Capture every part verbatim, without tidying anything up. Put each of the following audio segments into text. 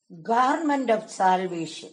Garment of salvation.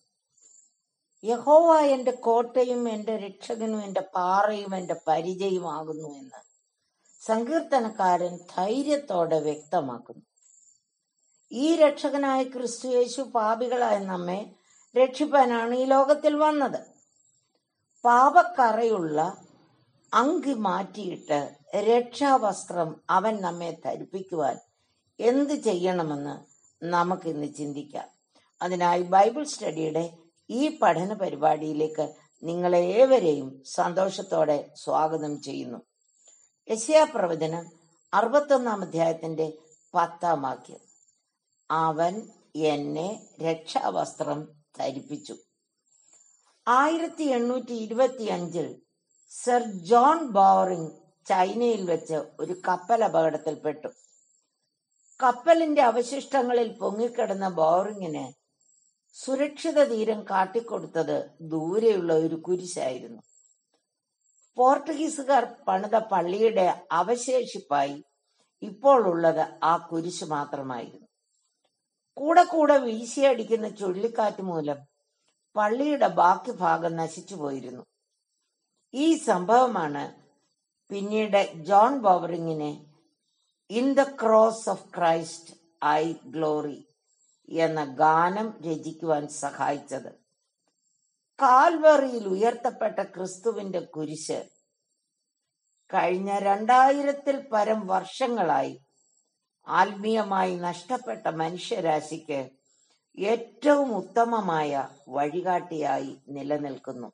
യഹോവ എന്റെ കോട്ടയും എന്റെ രക്ഷകനും എന്റെ പാറയും എന്റെ പരിചയമാകുന്നു എന്ന് സങ്കീർത്തനക്കാരൻ ധൈര്യത്തോടെ വ്യക്തമാക്കുന്നു. ഈ രക്ഷകനായ ക്രിസ്തു യേശു പാപികളായ നമ്മെ രക്ഷിപ്പാനാണ് ഈ ലോകത്തിൽ വന്നത്. പാപക്കറയുള്ള അങ്കി മാറ്റിയിട്ട് രക്ഷാവസ്ത്രം അവൻ നമ്മെ ധരിപ്പിക്കുവാൻ എന്ത് ചെയ്യണമെന്ന് നമുക്കിന്ന് ചിന്തിക്കാം. അതിനായി ബൈബിൾ സ്റ്റഡിയുടെ ഈ പഠന പരിപാടിയിലേക്ക് നിങ്ങളെ ഏവരെയും സന്തോഷത്തോടെ സ്വാഗതം ചെയ്യുന്നു. യെശയ്യാ പ്രവചനം അറുപത്തൊന്നാം അധ്യായത്തിന്റെ പത്താം വാക്യം, അവൻ എന്നെ രക്ഷാവസ്ത്രം ധരിപ്പിച്ചു. ആയിരത്തി എണ്ണൂറ്റി ഇരുപത്തി അഞ്ചിൽ സർ ജോൺ ബോറിംഗ് ചൈനയിൽ വെച്ച് ഒരു കപ്പൽ അപകടത്തിൽപ്പെട്ടു. കപ്പലിന്റെ അവശിഷ്ടങ്ങളിൽ പൊങ്ങിക്കിടന്ന ബോറിങ്ങിന് സുരക്ഷിത തീരം കാട്ടിക്കൊടുത്തത് ദൂരെയുള്ള ഒരു കുരിശായിരുന്നു. പോർട്ടുഗീസുകാർ പണിത പള്ളിയുടെ അവശേഷിപ്പായി ഇപ്പോൾ ഉള്ളത് ആ കുരിശ് മാത്രമായിരുന്നു. കൂടെ കൂടെ വീശിയടിക്കുന്ന ചുഴലിക്കാറ്റ് മൂലം പള്ളിയുടെ ബാക്കി ഭാഗം നശിച്ചു പോയിരുന്നു. ഈ സംഭവമാണ് പിന്നീട് ജോൺ ബോറിങ്ങിനെ in the cross of Christ I glory എന്ന ഗാനം രചിക്കുവാൻ സഹായിച്ചത്. കാൽവറിയിൽ ഉയർത്തപ്പെട്ട ക്രിസ്തുവിന്റെ കുരിശ് കഴിഞ്ഞ രണ്ടായിരത്തിൽ പരം വർഷങ്ങളായി ആത്മീയമായി നഷ്ടപ്പെട്ട മനുഷ്യരാശിക്ക് ഏറ്റവും ഉത്തമമായ വഴികാട്ടിയായി നിലനിൽക്കുന്നു.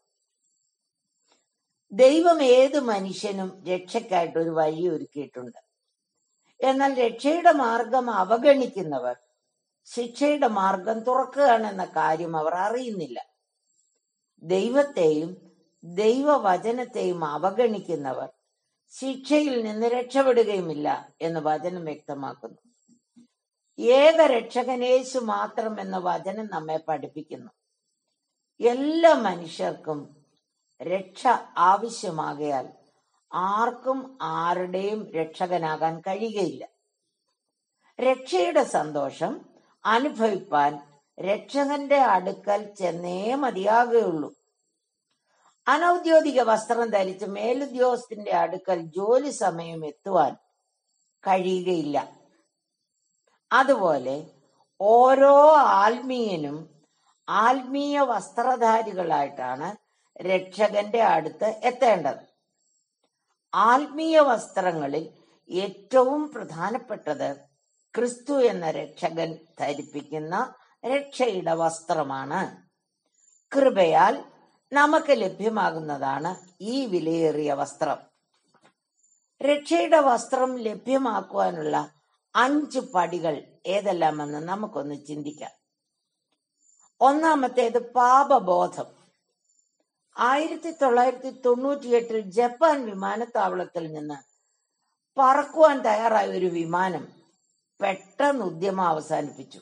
ദൈവം ഏത് മനുഷ്യനും രക്ഷയ്ക്കായിട്ട് ഒരു വഴി ഒരുക്കിയിട്ടുണ്ട്. എന്നാൽ രക്ഷയുടെ മാർഗം അവഗണിക്കുന്നവർ ശിക്ഷയുടെ മാർഗം തുറക്കുകയാണെന്ന കാര്യം അവർ അറിയുന്നില്ല. ദൈവത്തെയും ദൈവവചനത്തെയും അവഗണിക്കുന്നവർ ശിക്ഷയിൽ നിന്ന് രക്ഷപ്പെടുകയുമില്ല എന്ന് വചനം വ്യക്തമാക്കുന്നു. ഏക രക്ഷകനേശു മാത്രം എന്ന വചനം നമ്മെ പഠിപ്പിക്കുന്നു. എല്ലാ മനുഷ്യർക്കും രക്ഷ ആവശ്യമാകയാൽ ആർക്കും ആരുടെയും രക്ഷകനാകാൻ കഴിയുകയില്ല. രക്ഷയുടെ സന്തോഷം അനുഭവിപ്പാൻ രക്ഷകന്റെ അടുക്കൽ ചെന്നേ മതിയാകുകയുള്ളൂ. അനൗദ്യോഗിക വസ്ത്രം ധരിച്ച് മേലുദ്യോഗസ്ഥന്റെ അടുക്കൽ ജോലി സമയം എത്തുവാൻ കഴിയുകയില്ല. അതുപോലെ ഓരോ ആത്മീയനും ആത്മീയ വസ്ത്രധാരികളായിട്ടാണ് രക്ഷകന്റെ അടുത്ത് എത്തേണ്ടത്. ആത്മീയ വസ്ത്രങ്ങളിൽ ഏറ്റവും പ്രധാനപ്പെട്ടത് ക്രിസ്തു എന്ന രക്ഷകൻ ധരിപ്പിക്കുന്ന രക്ഷയുടെ വസ്ത്രമാണ്. കൃപയാൽ നമുക്ക് ലഭ്യമാകുന്നതാണ് ഈ വിലയേറിയ വസ്ത്രം. രക്ഷയുടെ വസ്ത്രം ലഭ്യമാക്കുവാനുള്ള അഞ്ച് പടികൾ ഏതെല്ലാമെന്ന് നമുക്കൊന്ന് ചിന്തിക്കാം. ഒന്നാമത്തേത് പാപബോധം. ആയിരത്തി തൊള്ളായിരത്തി തൊണ്ണൂറ്റിയെട്ടിൽ ജപ്പാൻ വിമാനത്താവളത്തിൽ നിന്ന് പറക്കുവാൻ തയ്യാറായ ഒരു വിമാനം പെട്ടെന്ന് ഉദ്യമം അവസാനിപ്പിച്ചു.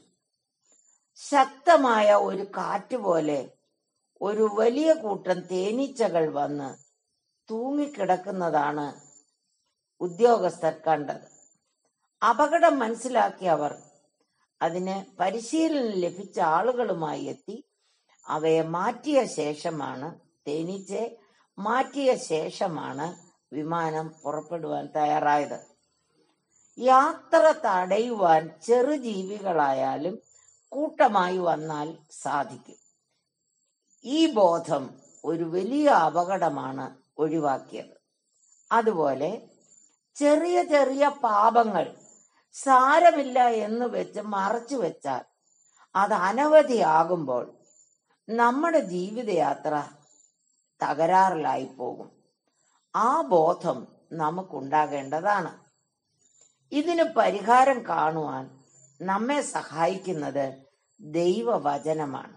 ശക്തമായ ഒരു കാറ്റ് പോലെ ഒരു വലിയ കൂട്ടം തേനീച്ചകൾ വന്ന് തൂങ്ങിക്കിടക്കുന്നതാണ് ഉദ്യോഗസ്ഥർ കണ്ടത്. അപകടം മനസ്സിലാക്കിയ അവർ അതിന് പരിശീലനം ലഭിച്ച ആളുകളുമായി എത്തി അവയെ മാറ്റിയ ശേഷമാണ് തേനീച്ചയെ മാറ്റിയ ശേഷമാണ് വിമാനം പുറപ്പെടുവാൻ തയ്യാറായത്. യാത്ര തടയുവാൻ ചെറുജീവികളായാലും കൂട്ടമായി വന്നാൽ സാധിക്കും. ഈ ബോധം ഒരു വലിയ അപകടമാണ് ഒഴിവാക്കിയത്. അതുപോലെ ചെറിയ ചെറിയ പാപങ്ങൾ സാരമില്ല എന്ന് വെച്ച് മറച്ചു വെച്ചാൽ അത് അനവധിയാകുമ്പോൾ നമ്മുടെ ജീവിതയാത്ര തകരാറിലായി പോകും. ആ ബോധം നമുക്കുണ്ടാകേണ്ടതാണ്. ഇതിന് പരിഹാരം കാണുവാൻ നമ്മെ സഹായിക്കുന്നത് ദൈവവചനമാണ്.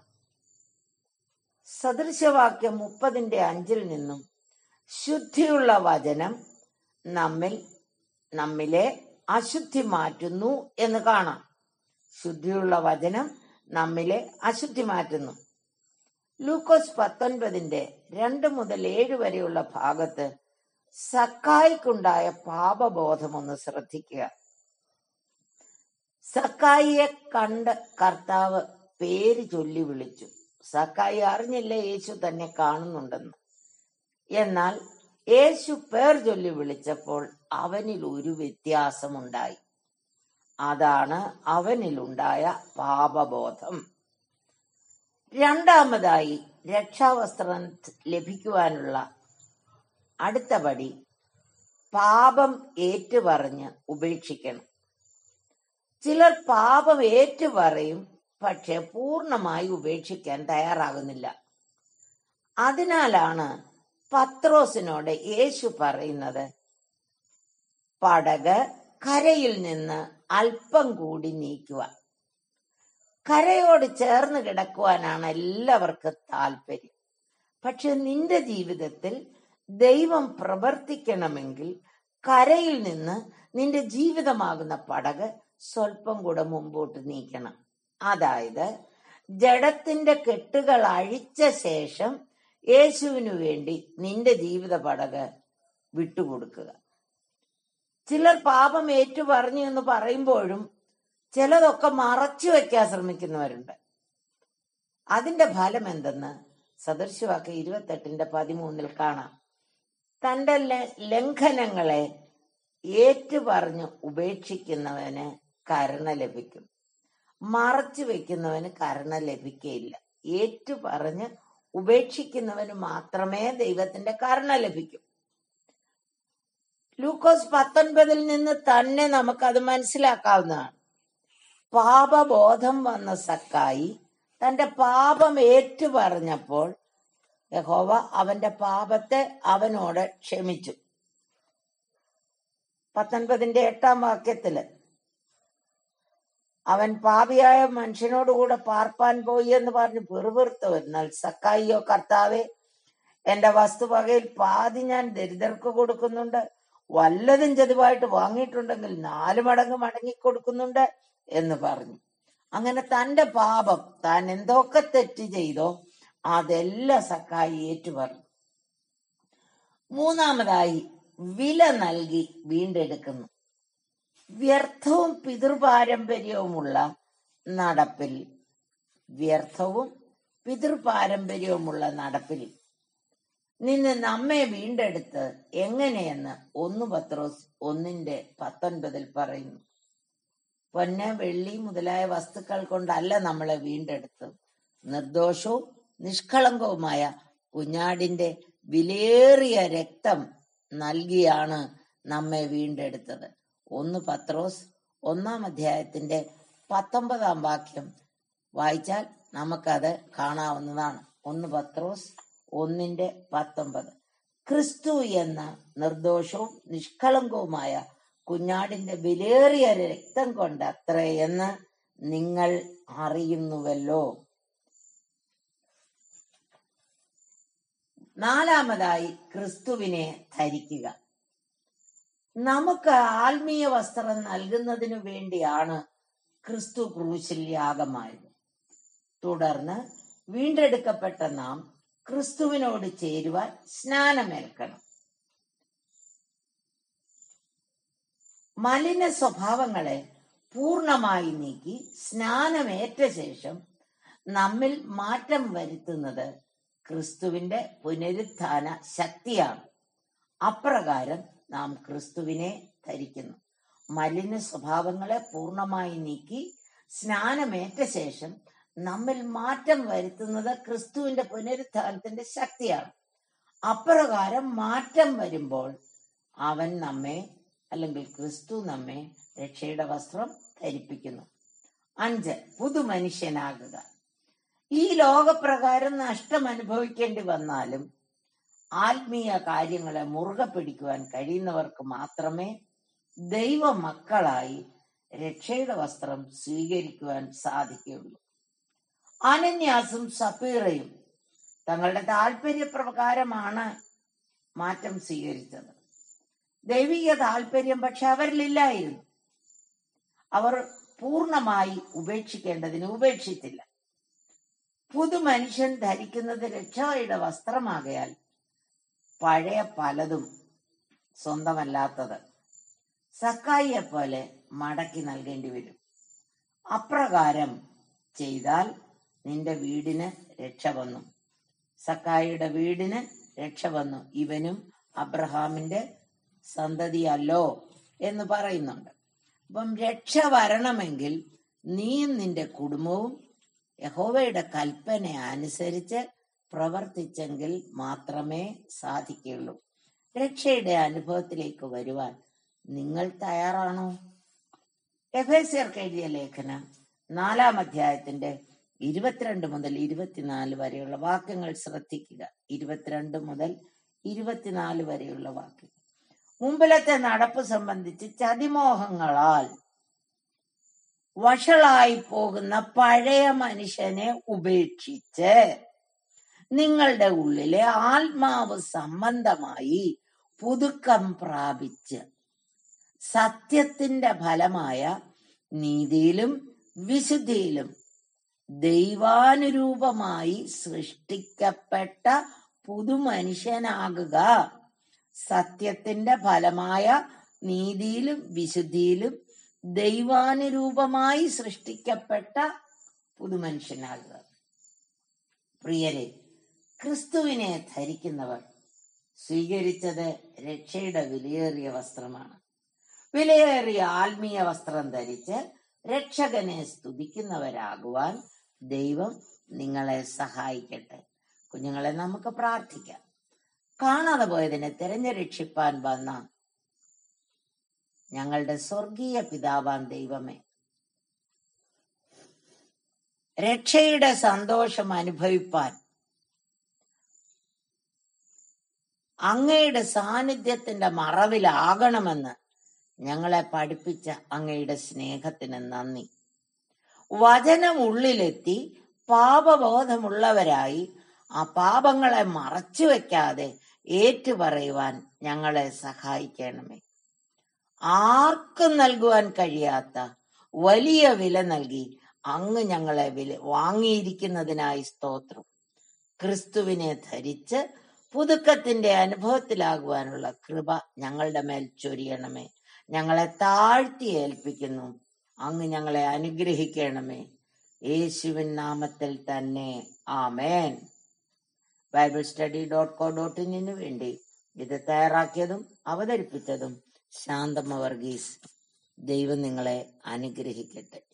സദൃശവാക്യം മുപ്പതിന്റെ അഞ്ചിൽ നിന്നും ശുദ്ധിയുള്ള വചനം നമ്മിൽ നമ്മിലെ അശുദ്ധി മാറ്റുന്നു എന്ന് കാണാം. ശുദ്ധിയുള്ള വചനം നമ്മിലെ അശുദ്ധി മാറ്റുന്നു. ലൂക്കോസ് പത്തൊൻപതിന്റെ രണ്ട് മുതൽ ഏഴ് വരെയുള്ള ഭാഗത്ത് സക്കായിക്കുണ്ടായ പാപബോധം ഒന്ന് ശ്രദ്ധിക്കുക. സക്കായിയെ കണ്ട് കർത്താവ് പേര് ചൊല്ലി വിളിച്ചു. സക്കായി അറിഞ്ഞില്ല യേശു തന്നെ കാണുന്നുണ്ടെന്ന്. എന്നാൽ യേശു പേർ ചൊല്ലി വിളിച്ചപ്പോൾ അവനിൽ ഒരു വ്യത്യാസമുണ്ടായി. അതാണ് അവനിലുണ്ടായ പാപബോധം. രണ്ടാമതായി, രക്ഷാവസ്ത്രം ലഭിക്കുവാനുള്ള അടുത്ത പടി പാപം ഏറ്റുപറഞ്ഞ് ഉപേക്ഷിക്കണം. ചിലർ പാപം ഏറ്റുപറയും, പക്ഷെ പൂർണ്ണമായി ഉപേക്ഷിക്കാൻ തയ്യാറാകുന്നില്ല. അതിനാലാണ് പത്രോസിനോട് യേശു പറയുന്നത്, പടക് കരയിൽ നിന്ന് അല്പം കൂടി നീക്കുക. കരയോട് ചേർന്ന് കിടക്കുവാനാണ് എല്ലാവർക്കും താല്പര്യം. പക്ഷെ നിന്റെ ജീവിതത്തിൽ ദൈവം പ്രവർത്തിക്കണമെങ്കിൽ കരയിൽ നിന്ന് നിന്റെ ജീവിതമാകുന്ന പടക് സ്വല്പം കൂടെ മുമ്പോട്ട് നീക്കണം. അതായത് ജഡത്തിന്റെ കെട്ടുകൾ അഴിച്ച ശേഷം യേശുവിനു വേണ്ടി നിന്റെ ജീവിത പടക് വിട്ടുകൊടുക്കുക. ചിലർ പാപം ഏറ്റു പറഞ്ഞു എന്ന് പറയുമ്പോഴും ചിലതൊക്കെ മറച്ചു വെക്കാൻ ശ്രമിക്കുന്നവരുണ്ട്. അതിന്റെ ഫലം എന്തെന്ന് സദൃശവാക്യം ഇരുപത്തെട്ടിന്റെ പതിമൂന്നിൽ കാണാം. തന്റെ ലംഘനങ്ങളെ ഏറ്റുപറഞ്ഞ് ഉപേക്ഷിക്കുന്നവന് കരുണ ലഭിക്കും, മറച്ചു വെക്കുന്നവന് കരുണ ലഭിക്കുകയില്ല. ഏറ്റുപറഞ്ഞ് ഉപേക്ഷിക്കുന്നവന് മാത്രമേ ദൈവത്തിന്റെ കരുണ ലഭിക്കൂ. ലൂക്കോസ് പത്തൊൻപതിൽ നിന്ന് തന്നെ നമുക്കത് മനസ്സിലാക്കാവുന്നതാണ്. പാപബോധം വന്ന സക്കായി തന്റെ പാപം ഏറ്റുപറഞ്ഞപ്പോൾ യഹോവ അവന്റെ പാപത്തെ അവനോട് ക്ഷമിച്ചു. പത്തൊൻപതിന്റെ എട്ടാം വാക്യത്തില് അവൻ പാപിയായ മനുഷ്യനോടുകൂടെ പാർപ്പാൻ പോയി എന്ന് പറഞ്ഞ് പെറുപെറുത്തു. എന്നാൽ സക്കായിയോ, കർത്താവെ, എന്റെ വസ്തുവകയിൽ പാതി ഞാൻ ദരിദ്രർക്ക് കൊടുക്കുന്നുണ്ട്, വല്ലതും ചതിവായിട്ട് വാങ്ങിയിട്ടുണ്ടെങ്കിൽ നാലു മടങ്ങ് മടങ്ങിക്കൊടുക്കുന്നുണ്ട് എന്ന് പറഞ്ഞു. അങ്ങനെ തന്റെ പാപം, താൻ എന്തൊക്കെ തെറ്റ് ചെയ്തോ അതെല്ലാം സക്കായി ഏറ്റുപറഞ്ഞു. മൂന്നാമതായി, വില നൽകി വീണ്ടെടുക്കുന്നു. വ്യർത്ഥവും പിതൃപാരമ്പര്യവുമുള്ള നടപ്പിൽ വ്യർത്ഥവും പിതൃപാരമ്പര്യവുമുള്ള നടപ്പിൽ നിന്ന് നമ്മെ വീണ്ടെടുത്ത് എങ്ങനെയെന്ന് ഒന്ന് പത്രോസ് ഒന്നിന്റെ പത്തൊൻപതിൽ പറയുന്നു. പൊന്ന്, വെള്ളി മുതലായ വസ്തുക്കൾ കൊണ്ടല്ല നമ്മളെ വീണ്ടെടുത്തത്, നിർദോഷവും നിഷ്കളങ്കവുമായ കുഞ്ഞാടിന്റെ വിലയേറിയ രക്തം നൽകിയാണ് നമ്മെ വീണ്ടെടുത്തത്. ഒന്ന് പത്രോസ് ഒന്നാം അധ്യായത്തിന്റെ പത്തൊമ്പതാം വാക്യം വായിച്ചാൽ നമുക്കത് കാണാവുന്നതാണ്. ഒന്ന് പത്രോസ് ഒന്നിന്റെ പത്തൊമ്പത്. ക്രിസ്തു എന്ന നിർദോഷവും നിഷ്കളങ്കവുമായ കുഞ്ഞാടിന്റെ വിലയേറിയ രക്തം കൊണ്ട് അത്രയെന്ന് നിങ്ങൾ അറിയുന്നുവല്ലോ. നാലാമതായി, ക്രിസ്തുവിനെ ധരിക്കുക. നമുക്ക് ആത്മീയ വസ്ത്രം നൽകുന്നതിനു വേണ്ടിയാണ് ക്രിസ്തു ക്രൂശിൽ യാഗമായത്. തുടർന്ന് വീണ്ടെടുക്കപ്പെട്ട നാം ക്രിസ്തുവിനോട് ചേരുവാൻ സ്നാനമേൽക്കണം. മലിന സ്വഭാവങ്ങളെ പൂർണ്ണമായി നീക്കി സ്നാനമേറ്റ ശേഷം നമ്മിൽ മാറ്റം വരുത്തുന്നത് ക്രിസ്തുവിന്റെ പുനരുത്ഥാന ശക്തിയാണ്. അപ്രകാരം നാം ക്രിസ്തുവിനെ ധരിക്കുന്നു. മലിന സ്വഭാവങ്ങളെ പൂർണ്ണമായി നീക്കി സ്നാനമേറ്റ ശേഷം നമ്മിൽ മാറ്റം വരുത്തുന്നത് ക്രിസ്തുവിന്റെ പുനരുത്ഥാനത്തിന്റെ ശക്തിയാണ്. അപ്രകാരം മാറ്റം വരുമ്പോൾ അവൻ നമ്മെ, അല്ലെങ്കിൽ ക്രിസ്തു നമ്മെ രക്ഷയുടെ വസ്ത്രം ധരിപ്പിക്കുന്നു. അഞ്ച്, പുതുമനുഷ്യനാകുക. ഈ ലോകപ്രകാരം നഷ്ടം അനുഭവിക്കേണ്ടി വന്നാലും ആത്മീയ കാര്യങ്ങളെ മുറുകെ പിടിക്കുവാൻ കഴിയുന്നവർക്ക് മാത്രമേ ദൈവ മക്കളായി രക്ഷയുടെ വസ്ത്രം സ്വീകരിക്കുവാൻ സാധിക്കുകയുള്ളൂ. അനന്യാസും സപ്പീറയും തങ്ങളുടെ താല്പര്യപ്രകാരമാണ് മാറ്റം സ്വീകരിച്ചത്. ദൈവിക താല്പര്യം പക്ഷെ അവരിലില്ലായിരുന്നു. അവർ പൂർണ്ണമായി ഉപേക്ഷിക്കേണ്ടതിന് ഉപേക്ഷിച്ചില്ല. പുതുമനുഷ്യൻ ധരിക്കുന്നത് രക്ഷയുടെ വസ്ത്രമാകയാൽ പഴയ പലതും സ്വന്തമല്ലാത്തത് സക്കായിയെ പോലെ മടക്കി നൽകേണ്ടി വരും. അപ്രകാരം ചെയ്താൽ നിന്റെ വീടിന് രക്ഷ വന്നു. സക്കായിയുടെ വീടിന് രക്ഷ വന്നു, ഇവനും അബ്രഹാമിന്റെ സന്തതിയല്ലോ എന്ന് പറയുന്നുണ്ട്. അപ്പം രക്ഷ വരണമെങ്കിൽ നീയും നിന്റെ കുടുംബവും യഹോവയുടെ കൽപ്പന അനുസരിച്ച് പ്രവർത്തിച്ചെങ്കിൽ മാത്രമേ സാധിക്കുകയുള്ളൂ. രക്ഷയുടെ അനുഭവത്തിലേക്ക് വരുവാൻ നിങ്ങൾ തയ്യാറാണോ? എഫേസ്യർക്ക് എഴുതിയ ലേഖനം നാലാം അധ്യായത്തിന്റെ ഇരുപത്തിരണ്ട് മുതൽ ഇരുപത്തിനാല് വരെയുള്ള വാക്യങ്ങൾ ശ്രദ്ധിക്കുക. ഇരുപത്തിരണ്ട് മുതൽ ഇരുപത്തിനാല് വരെയുള്ള വാക്യങ്ങൾ. മുമ്പിലത്തെ നടപ്പ് സംബന്ധിച്ച് ചതിമോഹങ്ങളാൽ വഷളായി പോകുന്ന പഴയ മനുഷ്യനെ ഉപേക്ഷിച്ച് നിങ്ങളുടെ ഉള്ളിലെ ആത്മാവ് സംബന്ധമായി പുതുക്കം പ്രാപിച്ച് സത്യത്തിന്റെ ഫലമായ നീതിയിലും വിശുദ്ധിയിലും ദൈവാനുരൂപമായി സൃഷ്ടിക്കപ്പെട്ട പുതുമനുഷ്യനാകുക. സത്യത്തിന്റെ ഫലമായ നീതിയിലും വിശുദ്ധിയിലും ദൈവാനുരൂപമായി സൃഷ്ടിക്കപ്പെട്ട പുതുമനുഷ്യനാകുക. പ്രിയരെ, ക്രിസ്തുവിനെ ധരിക്കുന്നവർ സ്വീകരിച്ചത് രക്ഷയുടെ വിലയേറിയ വസ്ത്രമാണ്. വിലയേറിയ ആത്മീയ വസ്ത്രം ധരിച്ച് രക്ഷകനെ സ്തുതിക്കുന്നവരാകുവാൻ ദൈവം നിങ്ങളെ സഹായിക്കട്ടെ. കുഞ്ഞുങ്ങളെ, നമുക്ക് പ്രാർത്ഥിക്കാം. കാണാതെ പോയതിനെ തിരഞ്ഞുരക്ഷിപ്പാൻ വന്ന ഞങ്ങളുടെ സ്വർഗീയ പിതാവാൻ ദൈവമേ, രക്ഷയുടെ സന്തോഷം അനുഭവിപ്പാൻ അങ്ങയുടെ സാന്നിധ്യത്തിന്റെ മറവിലാകണമെന്ന് ഞങ്ങളെ പഠിപ്പിച്ച അങ്ങയുടെ സ്നേഹത്തിന് നന്ദി. വചനം ഉള്ളിലെത്തി പാപബോധമുള്ളവരായി ആ പാപങ്ങളെ മറച്ചു വെക്കാതെ ഏറ്റുപറയുവാൻ ഞങ്ങളെ സഹായിക്കണമേ. ആർക്കും നൽകുവാൻ കഴിയാത്ത വലിയ വില നൽകി അങ്ങ് ഞങ്ങളെ വില വാങ്ങിയിരിക്കുന്നതിനായി സ്തോത്രം. ക്രിസ്തുവിനെ ധരിച്ച് പുതുക്കത്തിന്റെ അനുഭവത്തിലാകുവാനുള്ള കൃപ ഞങ്ങളുടെ മേൽ ചൊരിയണമേ. ഞങ്ങളെ താഴ്ത്തി ഏൽപ്പിക്കുന്നു. അങ്ങ് ഞങ്ങളെ അനുഗ്രഹിക്കണമേ. യേശുവിൻ നാമത്തിൽ തന്നെ, ആമേൻ. Bible study dot co dot ഇന്നിന് വേണ്ടി ഇത് തയ്യാറാക്കിയതും അവതരിപ്പിച്ചതും ശാന്തമ്മ വർഗീസ്. ദൈവം നിങ്ങളെ അനുഗ്രഹിക്കട്ടെ.